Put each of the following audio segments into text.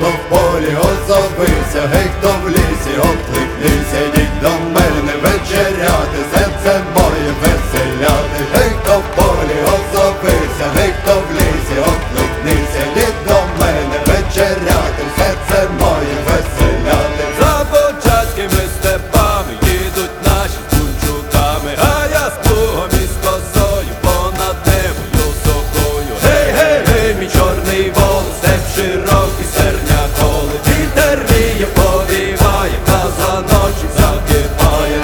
хто в полі озовився, гей, хто в лісі, окликнися, йдіть до мене вечеряти, серце моє веселяти. Гей, хто в полі озовився, гей, хто в лісі, окликнися, йдіть до мене вечеряти, серце моє веселяти. За початкими степами їдуть наші з бунчуками, а я з плугом і з косою понад небою сокою. Гей, гей, гей, мій чорний вол, степ широкий, серня коли вітер віє, повіває, казаночок закипає.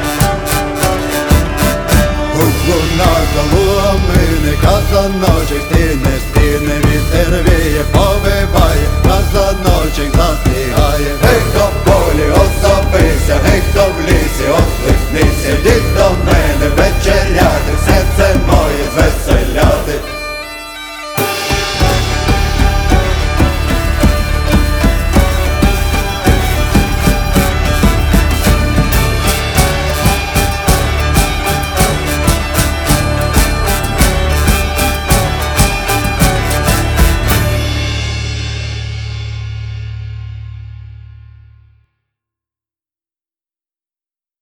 Луна за лугами, казаночок